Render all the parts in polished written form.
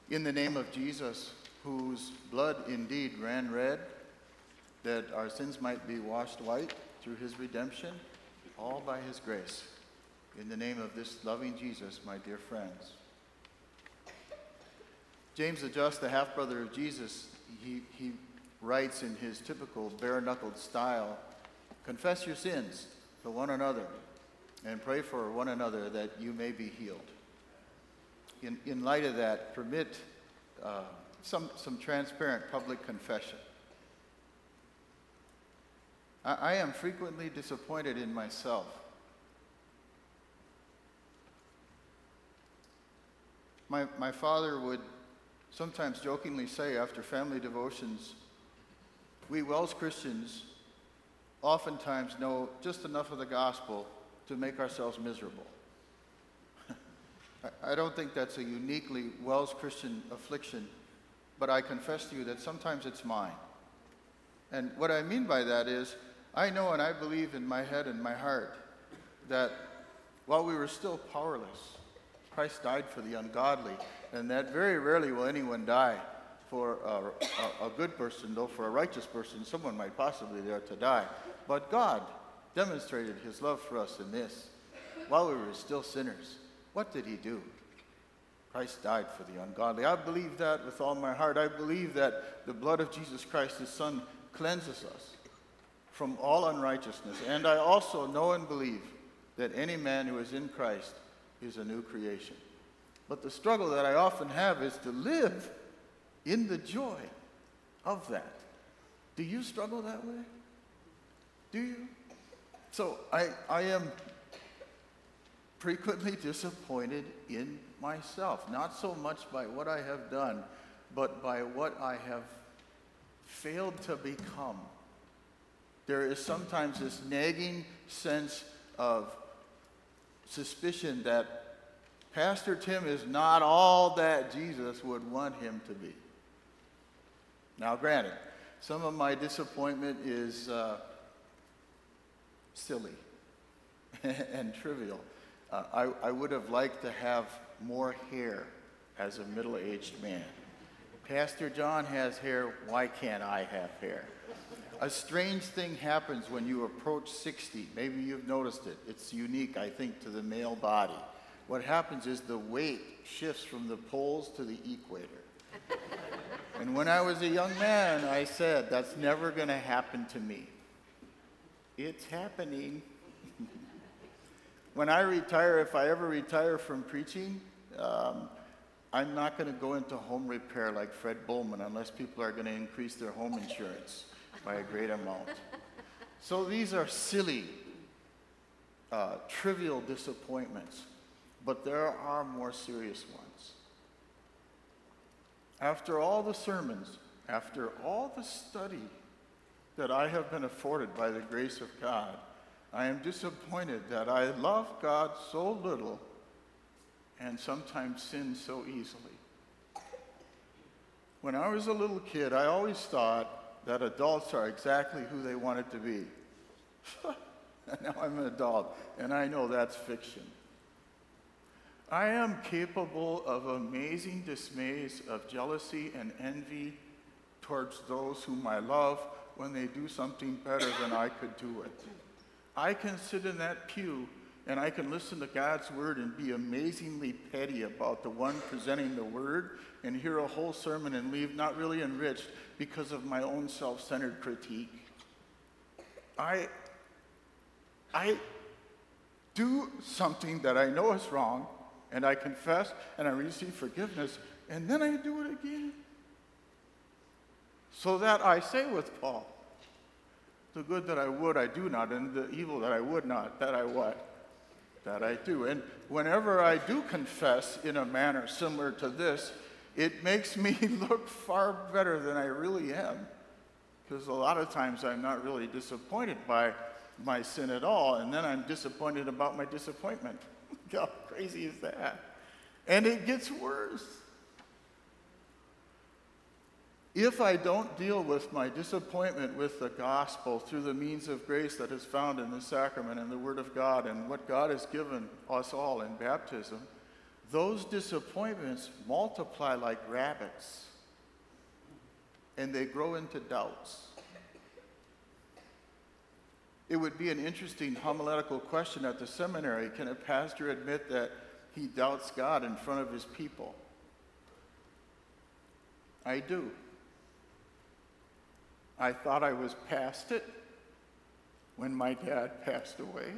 In the name of Jesus, whose blood indeed ran red, that our sins might be washed white through his redemption, all by his grace. In the name of this loving Jesus, my dear friends. James the Just, the half-brother of Jesus, he writes in his typical bare-knuckled style, confess your sins to one another and pray for one another that you may be healed. In light of that, permit some transparent public confession. I am frequently disappointed in myself. My father would sometimes jokingly say after family devotions, we Wells Christians oftentimes know just enough of the gospel to make ourselves miserable. I don't think that's a uniquely Wells Christian affliction, but I confess to you that sometimes it's mine. And what I mean by that is, I know and I believe in my head and my heart that while we were still powerless, Christ died for the ungodly, and that very rarely will anyone die for a good person, though for a righteous person, someone might possibly dare to die. But God demonstrated his love for us in this. While we were still sinners, what did he do? Christ died for the ungodly. I believe that with all my heart. I believe that the blood of Jesus Christ, his Son, cleanses us from all unrighteousness. And I also know and believe that any man who is in Christ is a new creation. But the struggle that I often have is to live in the joy of that. Do you struggle that way? Do you? So I am frequently disappointed in myself, not so much by what I have done, but by what I have failed to become. There is sometimes this nagging sense of suspicion that Pastor Tim is not all that Jesus would want him to be. Now, granted, some of my disappointment is silly and trivial. I would have liked to have more hair as a middle-aged man. Pastor John has hair, why can't I have hair? A strange thing happens when you approach 60. Maybe you've noticed it. It's unique, I think, to the male body. What happens is the weight shifts from the poles to the equator. And when I was a young man, I said, that's never going to happen to me. It's happening. When I retire, if I ever retire from preaching, I'm not going to go into home repair like Fred Bowman unless people are going to increase their home insurance by a great amount. So these are silly, trivial disappointments, but there are more serious ones. After all the sermons, after all the study that I have been afforded by the grace of God, I am disappointed that I love God so little and sometimes sin so easily. When I was a little kid, I always thought that adults are exactly who they wanted to be. And now I'm an adult, and I know that's fiction. I am capable of amazing dismays of jealousy and envy towards those whom I love when they do something better than I could do it. I can sit in that pew and I can listen to God's word and be amazingly petty about the one presenting the word and hear a whole sermon and leave not really enriched because of my own self-centered critique. I do something that I know is wrong, and I confess and I receive forgiveness, and then I do it again. So that I say with Paul, the good that I would, I do not, and the evil that I would not, that I what? That I do. And whenever I do confess in a manner similar to this, it makes me look far better than I really am. Because a lot of times I'm not really disappointed by my sin at all, and then I'm disappointed about my disappointment. How crazy is that? And it gets worse. If I don't deal with my disappointment with the gospel through the means of grace that is found in the sacrament and the Word of God and what God has given us all in baptism, those disappointments multiply like rabbits, and they grow into doubts. It would be an interesting homiletical question at the seminary. Can a pastor admit that he doubts God in front of his people? I do. I thought I was past it when my dad passed away.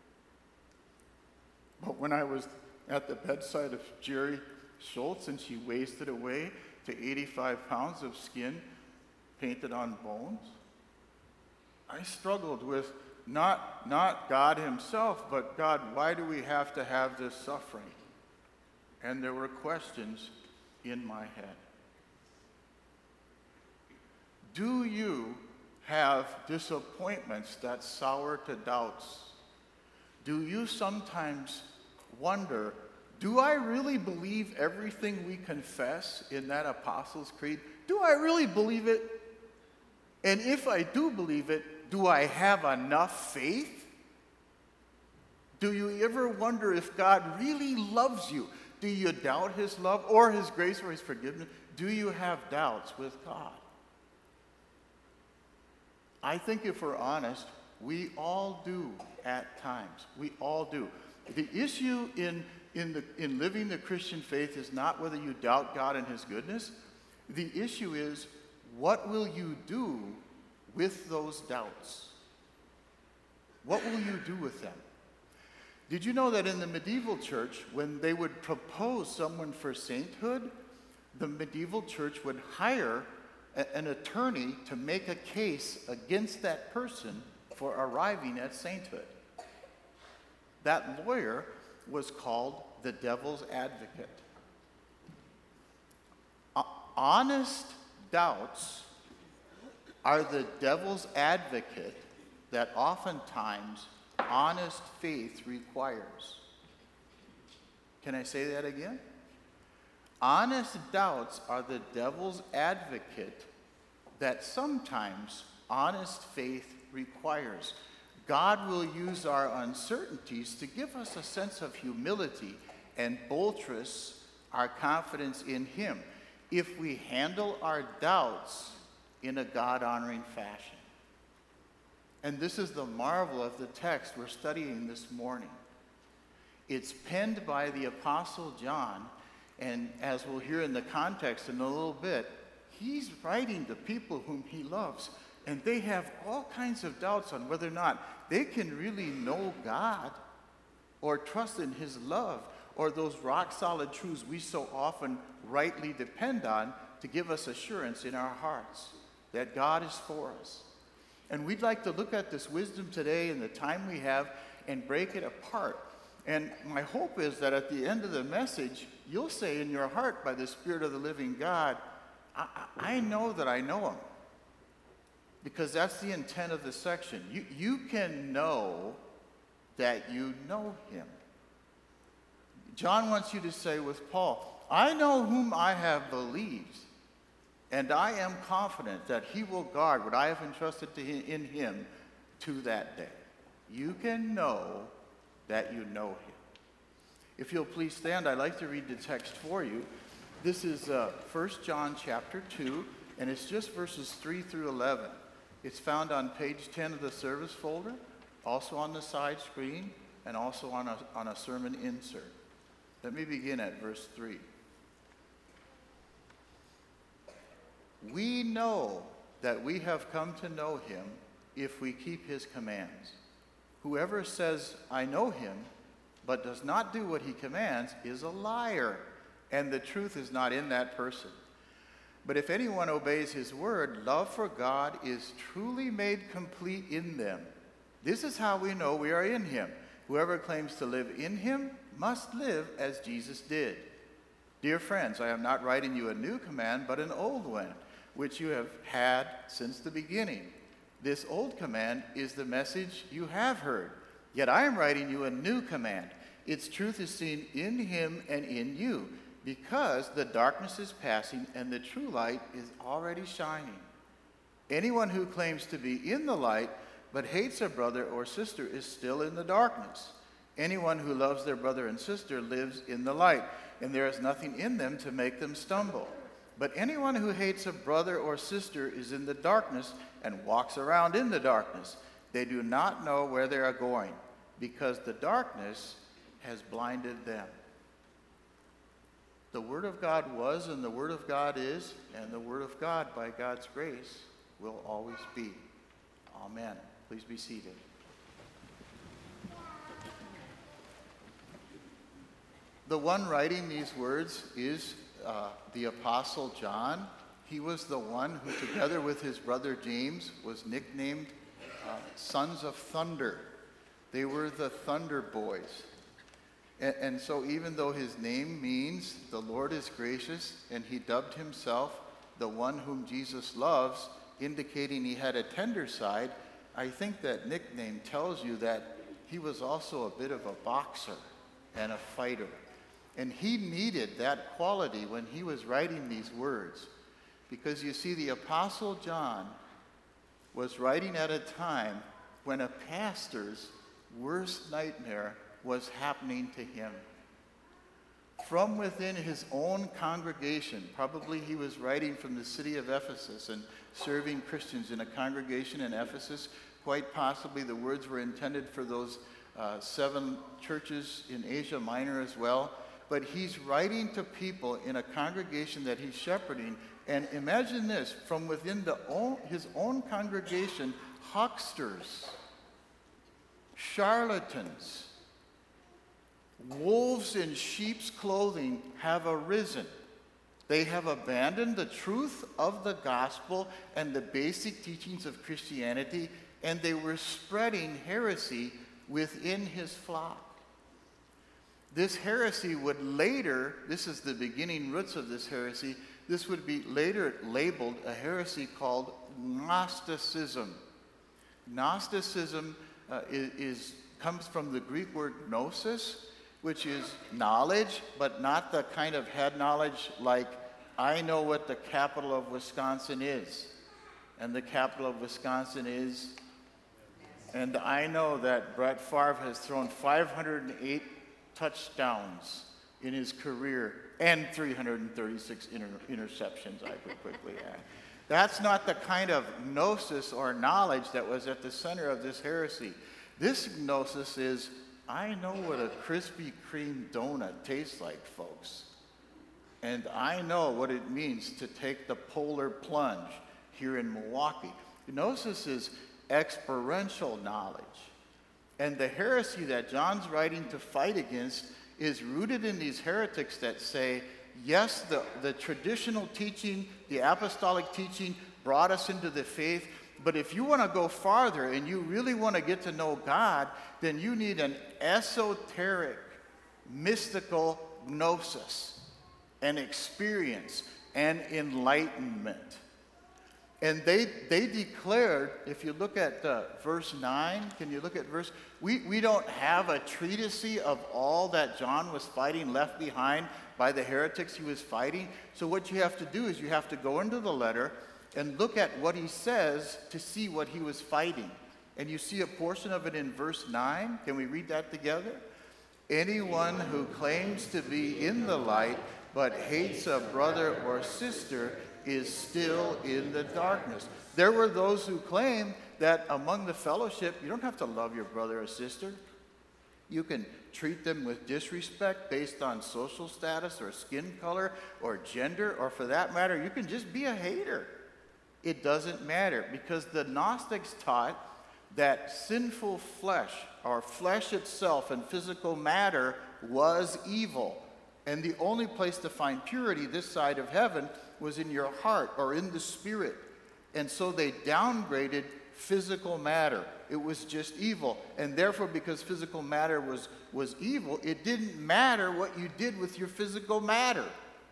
But when I was at the bedside of Jerry Schultz and she wasted away to 85 pounds of skin painted on bones, I struggled with not God himself, but God, why do we have to have this suffering? And there were questions in my head. Do you have disappointments that sour to doubts? Do you sometimes wonder, do I really believe everything we confess in that Apostles' Creed? Do I really believe it? And if I do believe it, do I have enough faith? Do you ever wonder if God really loves you? Do you doubt his love or his grace or his forgiveness? Do you have doubts with God? I think if we're honest, we all do at times. We all do. The issue in living the Christian faith is not whether you doubt God and his goodness. The issue is, what will you do with those doubts? What will you do with them? Did you know that in the medieval church, when they would propose someone for sainthood, the medieval church would hire an attorney to make a case against that person for arriving at sainthood? That lawyer was called the devil's advocate. Honest doubts are the devil's advocate that oftentimes honest faith requires. Can I say that again? Honest doubts are the devil's advocate that sometimes honest faith requires. God will use our uncertainties to give us a sense of humility and buttress our confidence in him if we handle our doubts in a God-honoring fashion. And this is the marvel of the text we're studying this morning. It's penned by the Apostle John, and as we'll hear in the context in a little bit, he's writing to people whom he loves, and they have all kinds of doubts on whether or not they can really know God or trust in his love or those rock-solid truths we so often rightly depend on to give us assurance in our hearts that God is for us. And we'd like to look at this wisdom today in the time we have and break it apart. And my hope is that at the end of the message, you'll say in your heart by the Spirit of the living God, I know that I know him. Because that's the intent of this section. You can know that you know him. John wants you to say with Paul, I know whom I have believed, and I am confident that he will guard what I have entrusted to him, in him to that day. You can know that you know him. If you'll please stand, I'd like to read the text for you. This is 1 John chapter 2, and it's just verses 3 through 11. It's found on page 10 of the service folder, also on the side screen, and also on a sermon insert. Let me begin at verse 3. We know that we have come to know him if we keep his commands. Whoever says, I know him, but does not do what he commands is a liar, and the truth is not in that person. But if anyone obeys his word, love for God is truly made complete in them. This is how we know we are in him. Whoever claims to live in him must live as Jesus did. Dear friends, I am not writing you a new command, but an old one, which you have had since the beginning. This old command is the message you have heard. Yet I am writing you a new command. Its truth is seen in him and in you, because the darkness is passing and the true light is already shining. Anyone who claims to be in the light but hates a brother or sister is still in the darkness. Anyone who loves their brother and sister lives in the light, and there is nothing in them to make them stumble. But anyone who hates a brother or sister is in the darkness and walks around in the darkness. They do not know where they are going, because the darkness has blinded them. The Word of God was, and the Word of God is, and the Word of God, by God's grace, will always be. Amen. Please be seated. The one writing these words is the Apostle John. He was the one who, together with his brother James, was nicknamed Sons of Thunder. They were the Thunder Boys. And so even though his name means the Lord is gracious, and he dubbed himself the one whom Jesus loves, indicating he had a tender side, I think that nickname tells you that he was also a bit of a boxer and a fighter. And he needed that quality when he was writing these words. Because you see, the Apostle John was writing at a time when a pastor's worst nightmare was happening to him. From within his own congregation, probably he was writing from the city of Ephesus and serving Christians in a congregation in Ephesus. Quite possibly the words were intended for those 7 churches in Asia Minor as well. But he's writing to people in a congregation that he's shepherding. And imagine this, from within his own congregation, hucksters, charlatans, wolves in sheep's clothing have arisen. They have abandoned the truth of the gospel and the basic teachings of Christianity, and they were spreading heresy within his flock. This heresy would later, this is the beginning roots of this heresy, this would be later labeled a heresy called Gnosticism. Gnosticism comes from the Greek word gnosis, which is knowledge, but not the kind of head knowledge like, I know what the capital of Wisconsin is, and the capital of Wisconsin is, and I know that Brett Favre has thrown 508 touchdowns in his career and 336 interceptions, I could quickly add. That's not the kind of gnosis or knowledge that was at the center of this heresy. This gnosis is, I know what a Krispy Kreme donut tastes like, folks. And I know what it means to take the polar plunge here in Milwaukee. Gnosis is experiential knowledge. And the heresy that John's writing to fight against is rooted in these heretics that say, yes, the traditional teaching, the apostolic teaching brought us into the faith, but if you want to go farther and you really want to get to know God, then you need an esoteric, mystical gnosis, an experience, and enlightenment. And they declared, if you look at verse 9, can you look at verse? We don't have a treatise of all that John was fighting left behind by the heretics he was fighting. So what you have to do is you have to go into the letter and look at what he says to see what he was fighting. And you see a portion of it in verse 9. Can we read that together? Anyone who claims to be in the light but hates a brother or sister is still in the darkness. There were those who claimed that among the fellowship, you don't have to love your brother or sister. You can treat them with disrespect based on social status or skin color or gender, or for that matter, you can just be a hater. It doesn't matter, because the Gnostics taught that sinful flesh, or flesh itself and physical matter, was evil. And the only place to find purity this side of heaven was in your heart or in the spirit. And so they downgraded physical matter. It was just evil. And therefore, because physical matter was evil, it didn't matter what you did with your physical matter.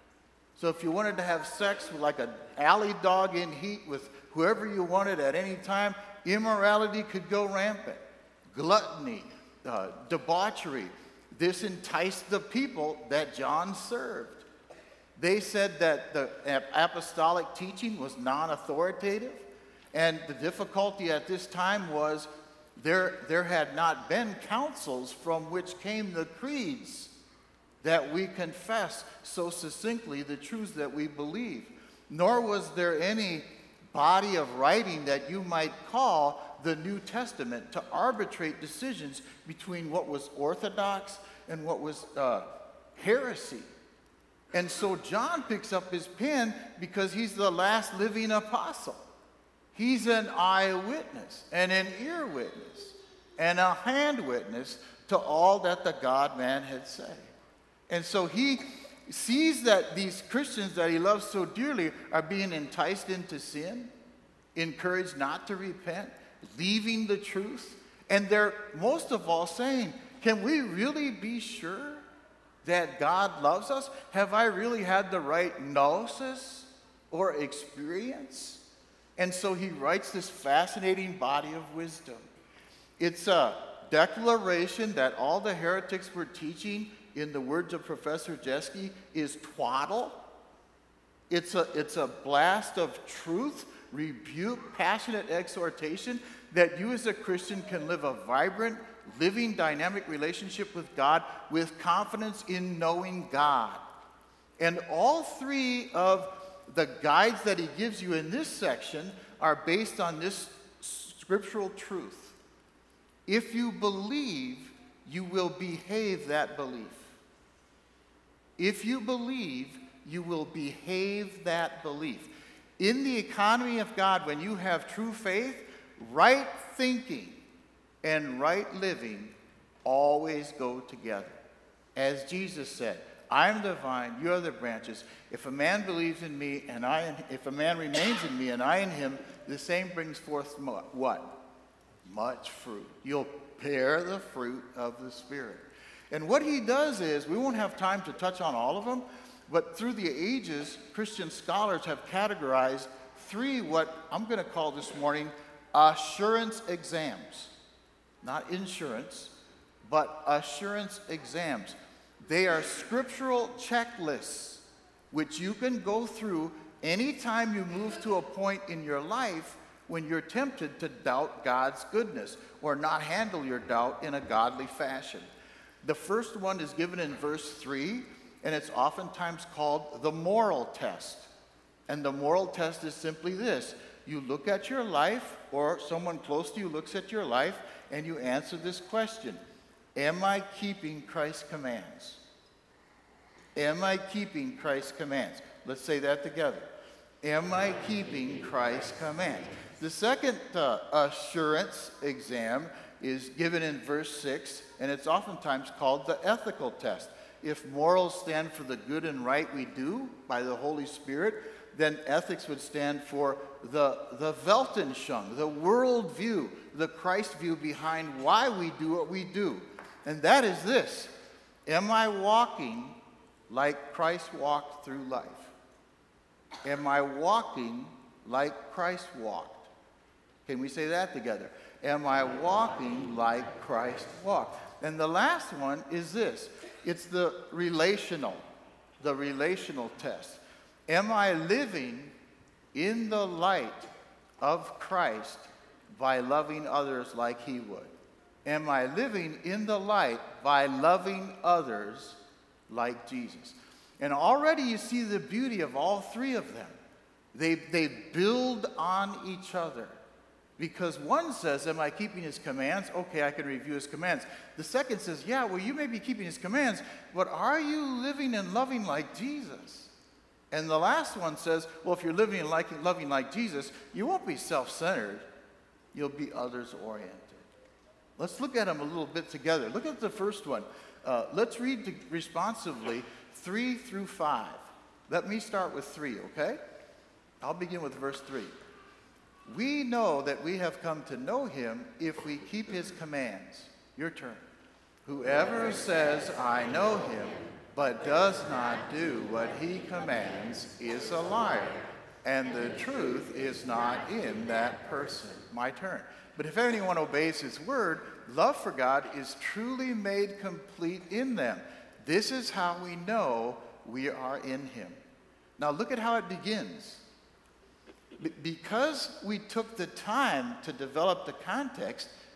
So if you wanted to have sex with like an alley dog in heat with whoever you wanted at any time, immorality could go rampant. Gluttony, debauchery. This enticed the people that John served. They said that the apostolic teaching was non-authoritative, and the difficulty at this time was There had not been councils from which came the creeds that we confess so succinctly the truths that we believe. Nor was there any body of writing that you might call the New Testament to arbitrate decisions between what was orthodox and what was heresy. And so John picks up his pen because he's the last living apostle. He's an eyewitness and an ear witness and a hand witness to all that the God-man had said. And so he sees that these Christians that he loves so dearly are being enticed into sin, encouraged not to repent, leaving the truth. And they're most of all saying, can we really be sure that God loves us? Have I really had the right gnosis or experience? And so he writes this fascinating body of wisdom. It's a declaration that all the heretics were teaching, in the words of Professor Jeske, is twaddle. It's a blast of truth, rebuke, passionate exhortation that you as a Christian can live a vibrant, living, dynamic relationship with God with confidence in knowing God. And all three of the guides that he gives you in this section are based on this scriptural truth. If you believe, you will behave that belief. If you believe, you will behave that belief. In the economy of God, when you have true faith, right thinking and right living always go together. As Jesus said, I am the vine, you are the branches. If a man believes in me and if a man remains in me and I in him, the same brings forth what? Much fruit. You'll bear the fruit of the Spirit. And what he does is, we won't have time to touch on all of them, but through the ages, Christian scholars have categorized three, what I'm going to call this morning, assurance exams. Not insurance, but assurance exams. They are scriptural checklists which you can go through anytime you move to a point in your life when you're tempted to doubt God's goodness or not handle your doubt in a godly fashion. The first one is given in verse 3, and it's oftentimes called the moral test. And the moral test is simply this. You look at your life, or someone close to you looks at your life, and you answer this question. Am I keeping Christ's commands? Am I keeping Christ's commands? Let's say that together. Am I keeping Christ's commands? The second assurance exam is given in verse 6, and it's oftentimes called the ethical test. If morals stand for the good and right we do by the Holy Spirit, then ethics would stand for the Weltanschauung, the world view, the Christ view behind why we do what we do. And that is this: am I walking like Christ walked through life? Am I walking like Christ walked? Can we say that together? Am I walking like Christ walked? And the last one is this. It's the relational test. Am I living in the light of Christ by loving others like he would? Am I living in the light by loving others like Jesus? And already you see the beauty of all three of them. They build on each other. Because one says, am I keeping his commands? Okay, I can review his commands. The second says, yeah, well, you may be keeping his commands, but are you living and loving like Jesus? And the last one says, well, if you're living and loving like Jesus, you won't be self-centered. You'll be others-oriented. Let's look at them a little bit together. Look at the first one. Let's read responsively 3 through 5. Let me start with 3, okay? I'll begin with verse 3. We know that we have come to know him if we keep his commands. Your turn. Whoever says, I know him, but does not do what he commands is a liar, and the truth is not in that person. My turn. But if anyone obeys his word, love for God is truly made complete in them. This is how we know we are in him. Now look at how it begins. Because we took the time to develop the context,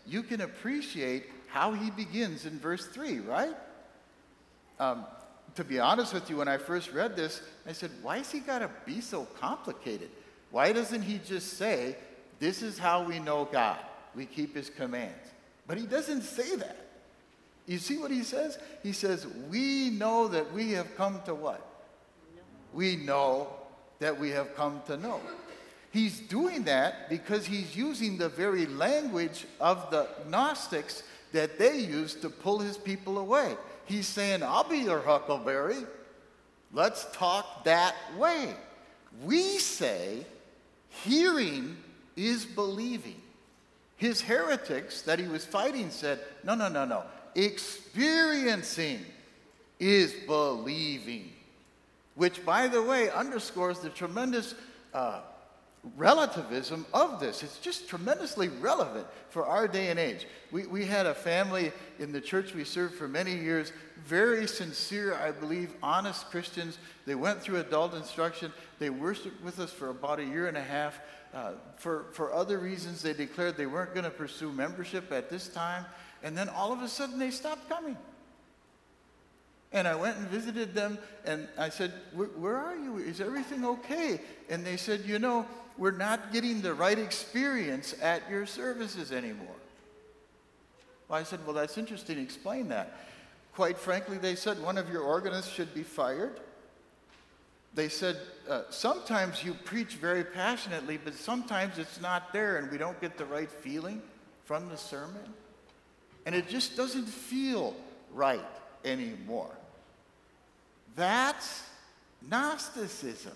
you can appreciate how he begins in verse 3, right? To be honest with you, when I first read this, I said, why has he got to be so complicated? Why doesn't he just say, this is how we know God? We keep his commands. But he doesn't say that. You see what he says? He says, we know that we have come to what? We know that we have come to know. He's doing that because he's using the very language of the Gnostics that they used to pull his people away. He's saying, I'll be your huckleberry. Let's talk that way. We say hearing is believing. His heretics that he was fighting said, no. Experiencing is believing. Which, by the way, underscores the tremendous relativism of this. It's just tremendously relevant for our day and age. We had a family in the church we served for many years, very sincere, I believe, honest Christians. They went through adult instruction. They worshiped with us for about a year and a half. For other reasons, they declared they weren't going to pursue membership at this time. And then all of a sudden, they stopped coming. And I went and visited them, and I said, where are you? Is everything okay? And they said, we're not getting the right experience at your services anymore. Well, I said, well, that's interesting. Explain that. Quite frankly, they said, one of your organists should be fired. They said, sometimes you preach very passionately, but sometimes it's not there, and we don't get the right feeling from the sermon. And it just doesn't feel right anymore. That's Gnosticism.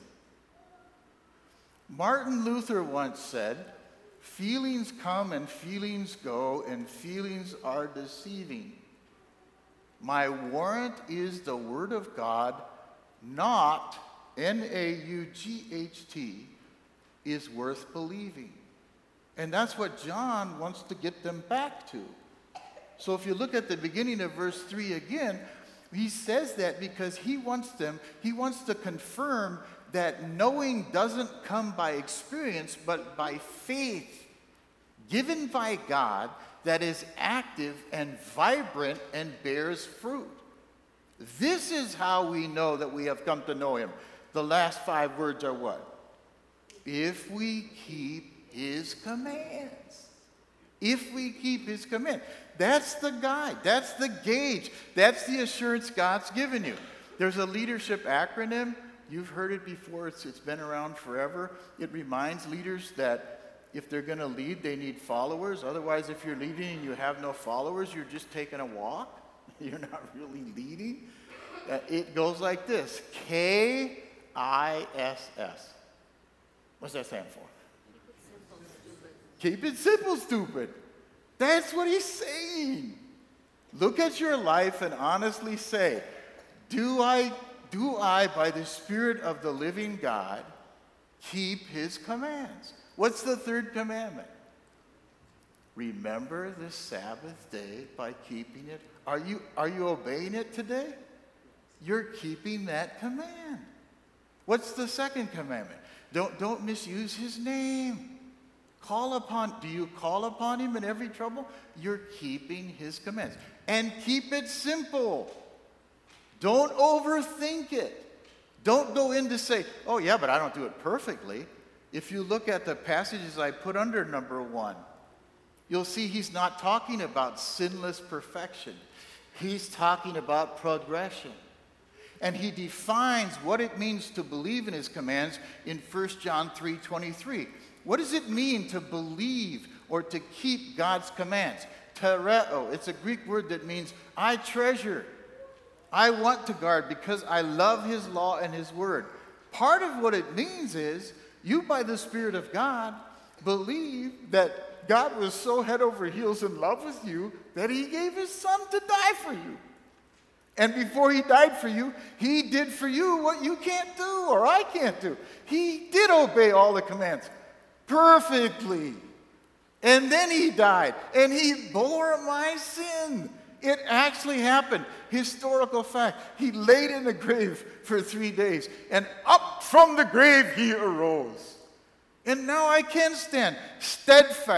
Martin Luther once said, feelings come and feelings go, and feelings are deceiving. My warrant is the Word of God, not N-A-U-G-H-T, is worth believing. And that's what John wants to get them back to. So if you look at the beginning of verse 3 again, he says that because he wants to confirm that knowing doesn't come by experience, but by faith given by God that is active and vibrant and bears fruit. This is how we know that we have come to know him. The last 5 words are what? If we keep his commands. If we keep his command. That's the guide. That's the gauge. That's the assurance God's given you. There's a leadership acronym. You've heard it before. It's been around forever. It reminds leaders that if they're going to lead, they need followers. Otherwise, if you're leading and you have no followers, you're just taking a walk. You're not really leading. It goes like this. K-I-S-S. What's that stand for? Keep it simple, stupid. That's what he's saying. Look at your life and honestly say, do I, by the Spirit of the living God, keep his commands? What's the 3rd commandment? Remember the Sabbath day by keeping it. Are you obeying it today? You're keeping that command. What's the 2nd commandment? Don't misuse his name. Do you call upon him in every trouble? You're keeping his commands. And keep it simple. Don't overthink it. Don't go in to say, oh yeah, but I don't do it perfectly. If you look at the passages I put under number 1, you'll see he's not talking about sinless perfection. He's talking about progression. And he defines what it means to believe in his commands in 1 John 3:23. What does it mean to believe or to keep God's commands? Tereo, it's a Greek word that means I treasure. I want to guard because I love his law and his word. Part of what it means is you, by the Spirit of God, believe that God was so head over heels in love with you that he gave his son to die for you. And before he died for you, he did for you what you can't do or I can't do. He did obey all the commands perfectly. And then he died, and he bore my sin. It actually happened. Historical fact. He laid in the grave for 3 days, and up from the grave he arose. And now I can stand steadfast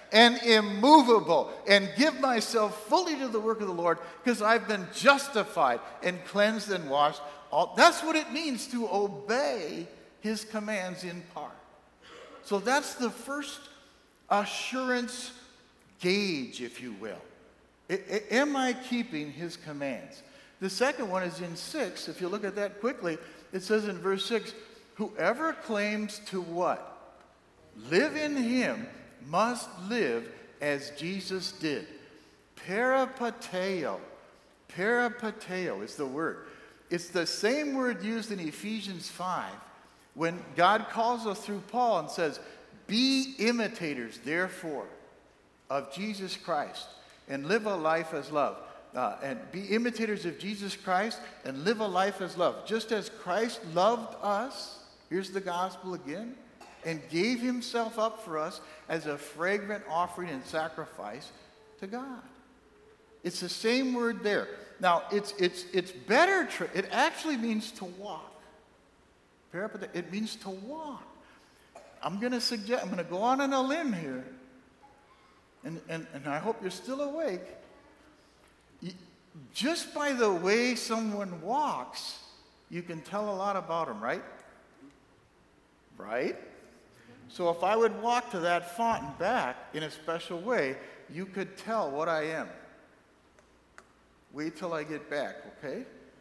and immovable, and give myself fully to the work of the Lord, because I've been justified and cleansed and washed. That's what it means to obey his commands in part. So that's the first assurance gauge, if you will. Am I keeping his commands? The second one is in 6. If you look at that quickly, it says in verse 6, whoever claims to what? Live in him must live as Jesus did. Peripateo. Peripateo is the word. It's the same word used in Ephesians 5 when God calls us through Paul and says, be imitators, therefore, of Jesus Christ and live a life as love. And be imitators of Jesus Christ and live a life as love. Just as Christ loved us, here's the gospel again, and gave himself up for us as a fragrant offering and sacrifice to God. It's the same word there. Now, it's better, it actually means to walk. It means to walk. I'm going to go on a limb here, and I hope you're still awake. Just by the way someone walks, you can tell a lot about them, right? Right? So if I would walk to that font and back in a special way, you could tell what I am. Wait till I get back, okay?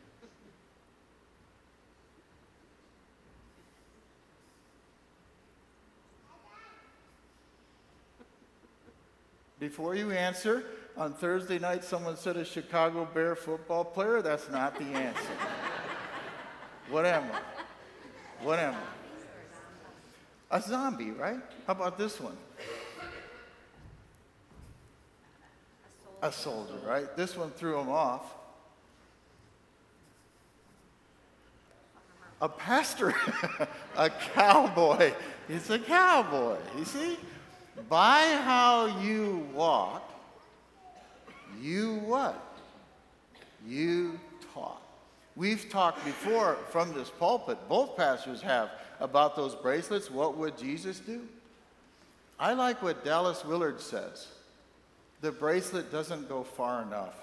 Before you answer, on Thursday night someone said a Chicago Bear football player. That's not the answer. What am I? What am I? A zombie, right? How about this one? A soldier, right? This one threw him off. A pastor, a cowboy. He's a cowboy, you see? By how you walk, you what? You talk. We've talked before from this pulpit, both pastors have, about those bracelets. What would Jesus do? I like what Dallas Willard says. The bracelet doesn't go far enough.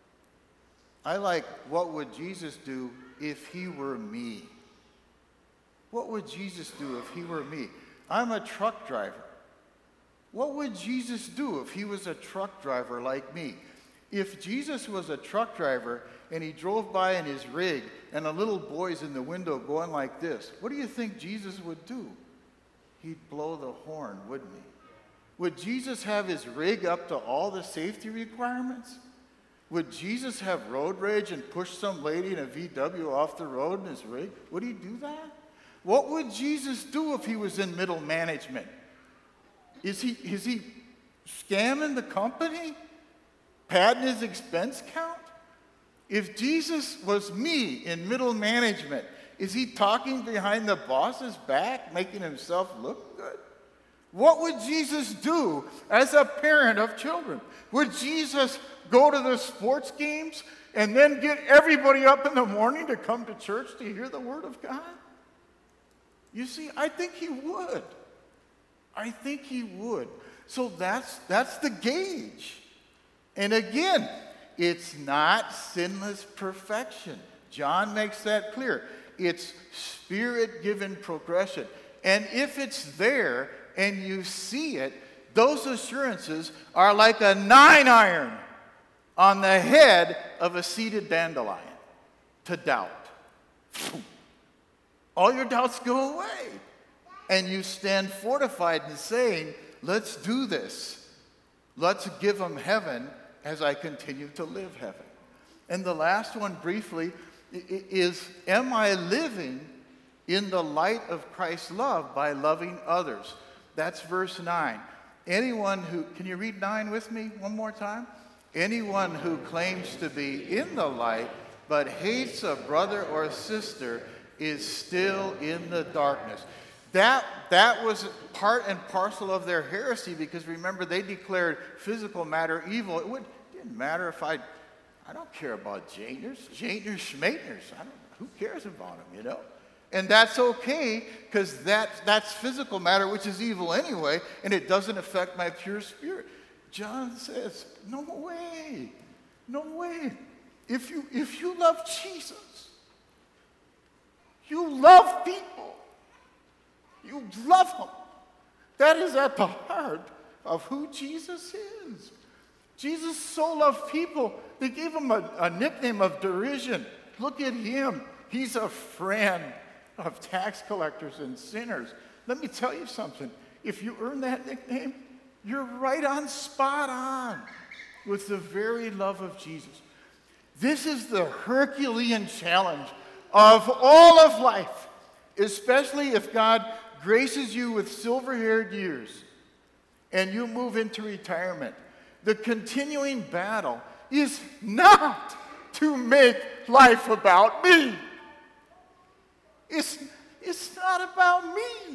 I like, what would Jesus do if he were me? What would Jesus do if he were me? I'm a truck driver. What would Jesus do if he was a truck driver like me? If Jesus was a truck driver and he drove by in his rig and a little boy's in the window going like this, what do you think Jesus would do? He'd blow the horn, wouldn't he? Would Jesus have his rig up to all the safety requirements? Would Jesus have road rage and push some lady in a VW off the road in his rig? Would he do that? What would Jesus do if he was in middle management? Is he scamming the company? Padding his expense count? If Jesus was me in middle management, is he talking behind the boss's back, making himself look good? What would Jesus do as a parent of children? Would Jesus go to the sports games and then get everybody up in the morning to come to church to hear the word of God? You see, I think he would. I think he would. So that's the gauge. And again, it's not sinless perfection. John makes that clear. It's spirit-given progression. And if it's there and you see it, those assurances are like a 9-iron on the head of a seeded dandelion to doubt. All your doubts go away. And you stand fortified in saying, let's do this. Let's give them heaven as I continue to live heaven. And the last one briefly is, am I living in the light of Christ's love by loving others? That's verse 9. Anyone who, can you read 9 with me one more time? Anyone who claims to be in the light but hates a brother or a sister is still in the darkness. That was part and parcel of their heresy, because remember, they declared physical matter evil. It didn't matter if I don't care about Janers, Schmaters. Who cares about them, you know? And that's okay, because that's physical matter, which is evil anyway, and it doesn't affect my pure spirit. John says, no way, no way. If you love Jesus, you love people, you love them. That is at the heart of who Jesus is. Jesus so loved people, they gave him a nickname of derision. Look at him. He's a friend of tax collectors and sinners. Let me tell you something. If you earn that nickname, you're right on, spot on with the very love of Jesus. This is the Herculean challenge of all of life, especially if God graces you with silver-haired years and you move into retirement. The continuing battle is not to make life about me. It's not about me.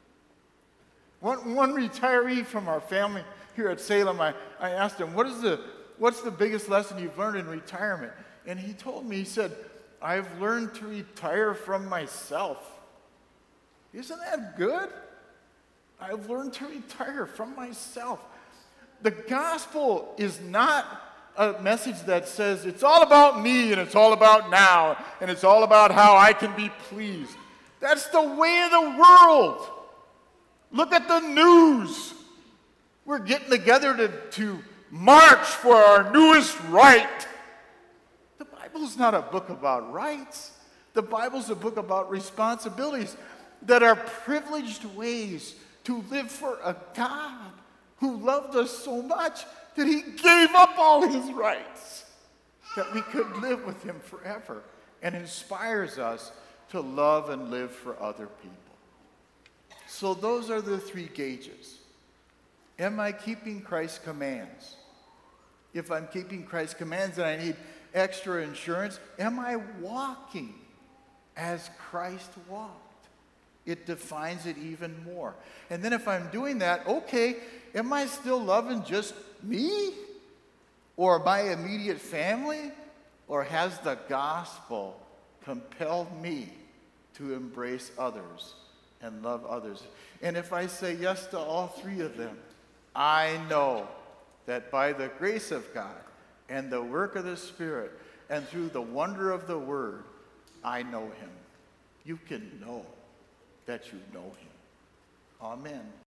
One retiree from our family here at Salem, I asked him, what's the biggest lesson you've learned in retirement? And he told me, he said, I've learned to retire from myself. Isn't that good? I've learned to retire from myself. The gospel is not a message that says it's all about me and it's all about now and it's all about how I can be pleased. That's the way of the world. Look at the news. We're getting together to march for our newest right. The Bible's not a book about rights. The Bible's a book about responsibilities that are privileged ways to live for a God who loved us so much that he gave up all his rights, that we could live with him forever, and inspires us to love and live for other people. So those are the three gauges. Am I keeping Christ's commands? If I'm keeping Christ's commands and I need extra insurance, am I walking as Christ walked? It defines it even more. And then if I'm doing that, okay, am I still loving just me? Or my immediate family? Or has the gospel compelled me to embrace others and love others? And if I say yes to all three of them, I know that by the grace of God and the work of the Spirit and through the wonder of the Word, I know him. You can know that you know him. Amen.